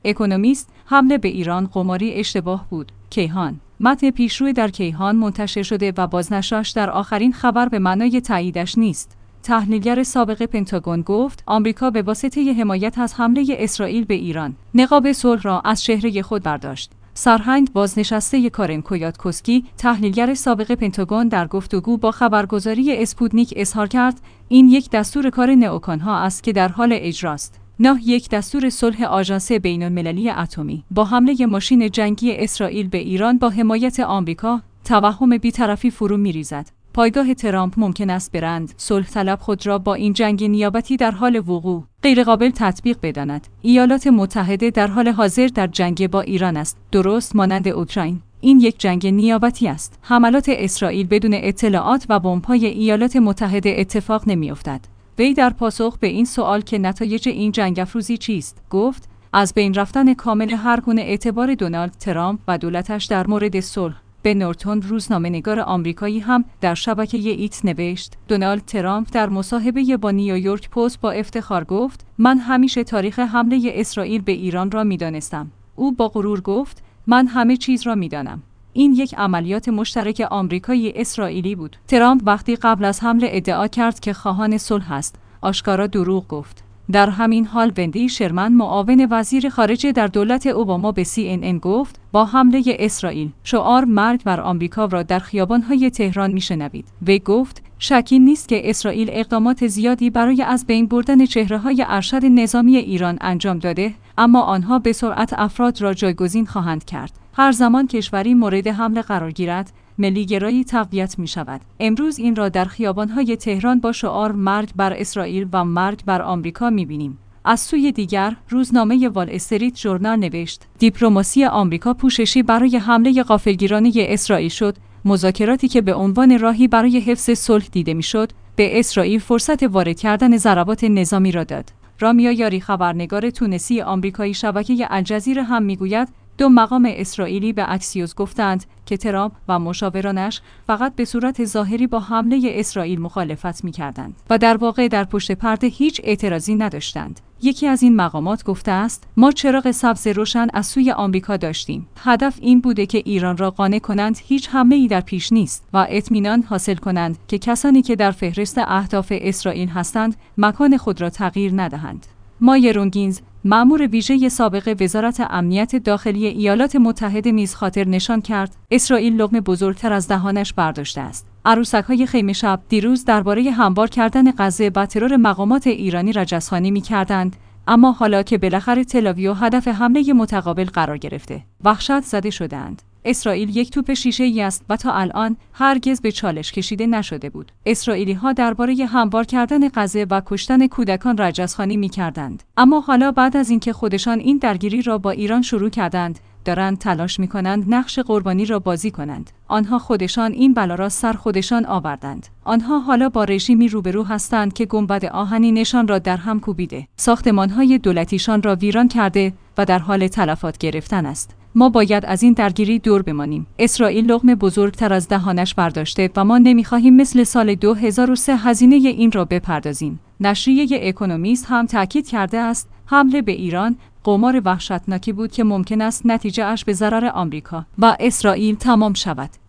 اکونومیست: حمله به ایران قماری اشتباه بود. کیهان: متن پیشروی در کیهان منتشر شده و بازنشرش در آخرین خبر به معنای تاییدش نیست. تحلیلگر سابق پنتاگون گفت آمریکا به واسطه حمایت از حمله اسرائیل به ایران نقاب صلح را از چهره خود برداشت. سرهنگ بازنشسته کارن کویاتکوسکی، تحلیلگر سابق پنتاگون، در گفتگو با خبرگزاری اسپوتنیک اظهار کرد این یک دستور کار نئوکان‌ها است که در حال اجراست. یک دستور صلح آژانس بین‌المللی اتمی با حمله ماشین جنگی اسرائیل به ایران با حمایت آمریکا توهم بی‌طرفی فرو می‌ریزد. پایگاه ترامپ ممکن است برند صلح طلب خود را با این جنگ نیابتی در حال وقوع غیرقابل تطبیق بداند. ایالات متحده در حال حاضر در جنگ با ایران است، درست مانند اوکراین. این یک جنگ نیابتی است. حملات اسرائیل بدون اطلاعات و بمب‌های ایالات متحده اتفاق نمی‌افتد. وی در پاسخ به این سوال که نتایج این جنگ افروزی چیست، گفت از بین رفتن کامل هر گونه اعتبار دونالد ترامپ و دولتش در مورد صلح. به نورتون، روزنامه‌نگار آمریکایی، هم در شبکه ایت نوشت دونالد ترامپ در مصاحبه با نیویورک پست با افتخار گفت من همیشه تاریخ حمله اسرائیل به ایران را می‌دانستم. او با غرور گفت من همه چیز را می‌دانم. این یک عملیات مشترک آمریکایی اسرائیلی بود. ترامپ وقتی قبل از حمله ادعا کرد که خواهان صلح است، آشکارا دروغ گفت. در همین حال وندی شرمن، معاون وزیر خارجه در دولت اوباما، به CNN گفت با حمله اسرائیل شعار مرگ بر آمریکا را در خیابان‌های تهران می‌شنوید. وی گفت شکی نیست که اسرائیل اقدامات زیادی برای از بین بردن چهره‌های ارشد نظامی ایران انجام داده، اما آنها به سرعت افراد را جایگزین خواهند کرد. هر زمان کشوری مورد حمله قرار گیرد، ملی‌گرایی تقویت می شود. امروز این را در خیابان‌های تهران با شعار مرگ بر اسرائیل و مرگ بر آمریکا می بینیم. از سوی دیگر، روزنامه وال استریت ژورنال نوشت دیپلماسی آمریکا پوششی برای حمله غافلگیرانه اسرائیل شد. مذاکراتی که به عنوان راهی برای حفظ صلح دیده میشد، به اسرائیل فرصت وارد کردن ضربات نظامی را داد. رامیا یاری، خبرنگار تونسی آمریکایی، شبکه الجزیره هم میگوید دو مقام اسرائیلی به اکسیوس گفتند که ترامپ و مشاورانش فقط به صورت ظاهری با حمله اسرائیل مخالفت می‌کردند و در واقع در پشت پرده هیچ اعتراضی نداشتند. یکی از این مقامات گفته است ما چراغ سبز روشن از سوی آمریکا داشتیم. هدف این بوده که ایران را قانع کنند هیچ حمله‌ای در پیش نیست و اطمینان حاصل کنند که کسانی که در فهرست اهداف اسرائیل هستند مکان خود را تغییر ندهند. مایه رونگینز، مأمور ویژه سابق وزارت امنیت داخلی ایالات متحده، نیز خاطر نشان کرد اسرائیل لقمه بزرگتر از دهانش برداشته است. عروسک‌های خیمه شب دیروز درباره هموار کردن غزه با ترور مقامات ایرانی رجزخوانی می‌کردند، اما حالا که بالاخره تل‌آویو هدف حمله متقابل قرار گرفته، وحشت زده شده‌اند. اسرائیل یک توپ شیشه‌ای است و تا الان هرگز به چالش کشیده نشده بود. اسرائیلی‌ها درباره هموار کردن غزه و کشتن کودکان رجزخوانی می‌کردند، اما حالا بعد از اینکه خودشان این درگیری را با ایران شروع کردند، دارند تلاش می‌کنند نقش قربانی را بازی کنند. آنها خودشان این بلا را سر خودشان آوردند. آنها حالا با رژیمی روبرو هستند که گنبد آهنینشان را در هم کوبیده، ساختمان‌های دولتیشان را ویران کرده و در حال تلفات گرفتن است. ما باید از این درگیری دور بمانیم. اسرائیل لقمه بزرگتر از دهانش برداشته و ما نمی‌خواهیم مثل سال 2003 هزینه این را بپردازیم. نشریه اکونومیست هم تاکید کرده است حمله به ایران قمار وحشتناکی بود که ممکن است نتیجه اش به ضرر آمریکا و اسرائیل تمام شود.